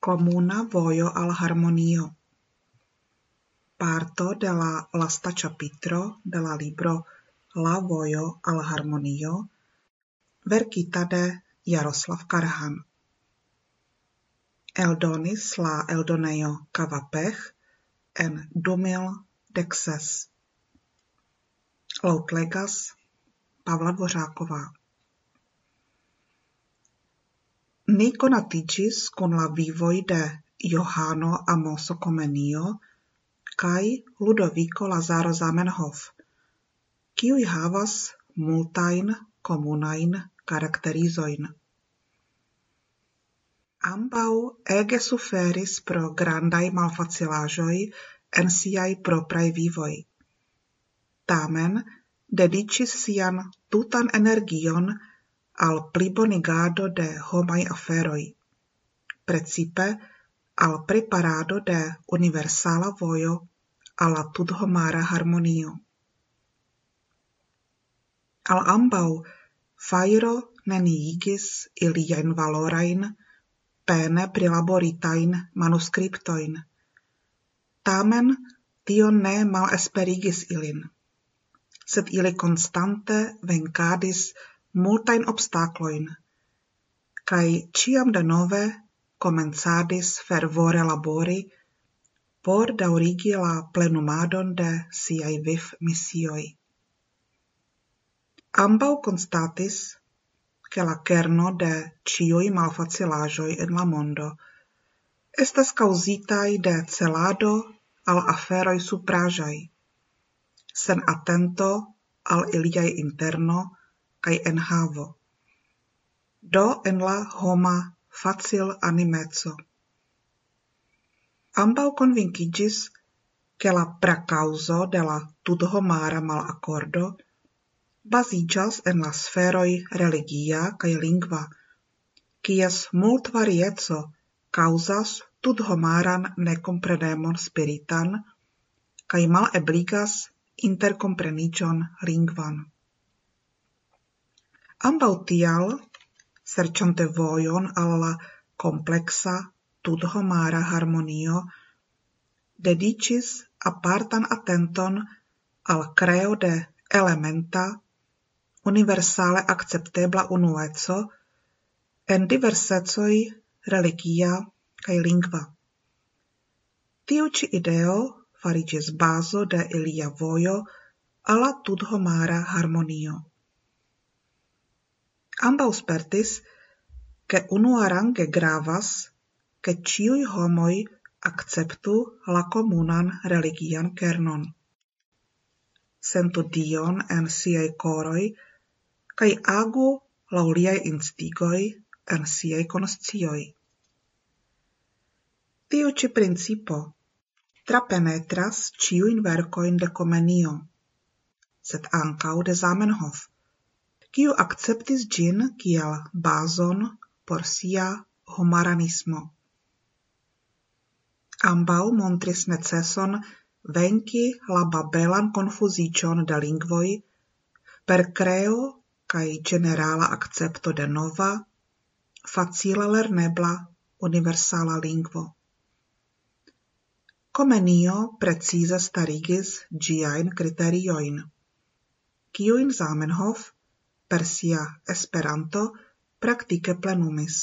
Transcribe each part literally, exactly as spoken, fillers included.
Comuna vojo al harmonio. Parto de la lasta ĉapitro de la libro La vojo al harmonio, verkita de Jaroslav Karhan. Eldonis la eldonejo Kavapech en du mil dek ses. Laŭtlegas Pavla Dvořáková. Ni konatiĝis kun la vivoj de Johano Amoso Komenio kaj Ludoviko Lazaro Zamenhof, kiuj havas multajn komunajn karakterizojn. Ambaŭ ege suferis pro grandaj malfacilaĵoj en siaj propraj vivoj. Tamen dediĉis sian tutan energion al plibonigado de homaj aferoj, precipe al preparado de universala vojo al la tudhomara harmonio. Al ambaŭ fajro neniigis iliajn valorajn, pene prilaboritajn manuskriptojn. Tamen tio ne malesperigis ilin, sed ili konstante venkadis multajn obstaklojn, kaj ĉiam denove komencadis fervore labori por daŭrigi la plenumadon de siaj vivmisioj. Ambaŭ konstatis, ke la kerno de ĉiuj malfacilaĵoj en la mondo estas kaŭzitaj de celado al aferoj supraĵaj, sen atento al iliaj interno kaj enhavo, do en la homa facilanimeco. Ambaŭ konvinkiĝis, ke la prakaŭzo de la tudhomara malakordo baziĝas en la sferoj religia kaj lingva, kies multvarieco kaŭzas tudhomaran nekomprenemon spiritan kaj malebligas interkompreniĝon lingvan. Ambaŭ tial, serĉante vojon al la kompleksa tudhomara harmonio, dediĉis apartan atenton al kreo de elementa, universale akceptebla unueco en diversecoj religia kaj lingva. Tiu ĉi ideo fariĝis bazo de ilia vojo al la tudhomara harmonio. Ambaŭ spertis, ke unuarange gravas, ke ĉiuj homoj akceptu la komunan religian kernon. Sentu Dion en siaj koroj kaj agu laŭ liaj instigoj en siaj konscioj. Tiu ĉi principo trapenetras ĉiujn verkojn de Komenio, sed ankaŭ de Zamenhof, kiu akceptis ĝin kiel bazon por sia homaranismo. Ambaŭ montris neceson venki la babelan konfuziĝon de lingvoj per kreo kaj ĝenerala akcepto de nova, facile lernebla universala lingvo. Komenio precize starigis ĝiajn kriteriojn, kiujn Zamenhof per sia Esperanto praktike plenumis.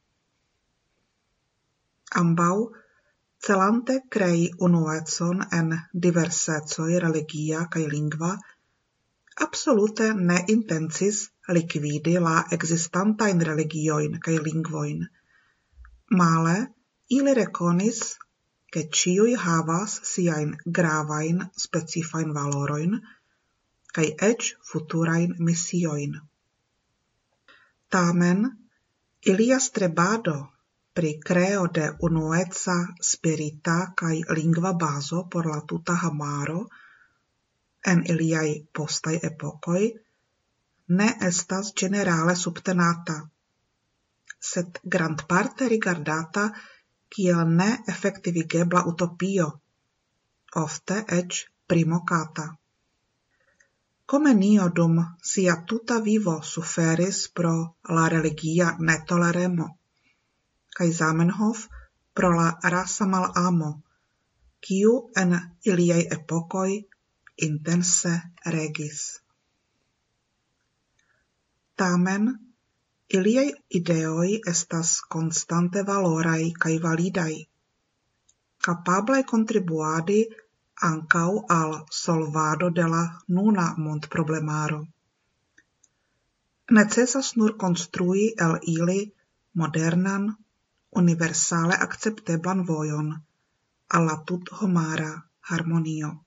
Ambaŭ, celante krei unuecon en diversecoj religia kaj lingva, absolute ne intencis likvidi la ekzistantajn religiojn kaj lingvojn. Male ili rekonis, ke ĉiuj havas siajn gravajn specifajn valorojn kaj eĉ futurajn misiojn. Tamen, ilia strebado pri kreo de unueca spirita kaj lingva bazo por la tuta homaro en iliaj postaj epokoj ne estas ĝenerale subtenata, sed grandparte rigardata kiel neefektivigebla utopio, ofte eĉ primokata. Komenio dum sia tuta vivo suferis pro la religia netoleremo, kaj Zamenhof pro la rasa malamo, kiu en iliaj epokoj intense regis. Tamen, iliaj ideoj estas konstante valoraj kaj validaj, kapablaj kontribuadi ankaŭ al solvado de la nuna mondproblemaro. Necesas nur konstrui el ili modernan, universale akcepteblan vojon al la tuthomara harmonio.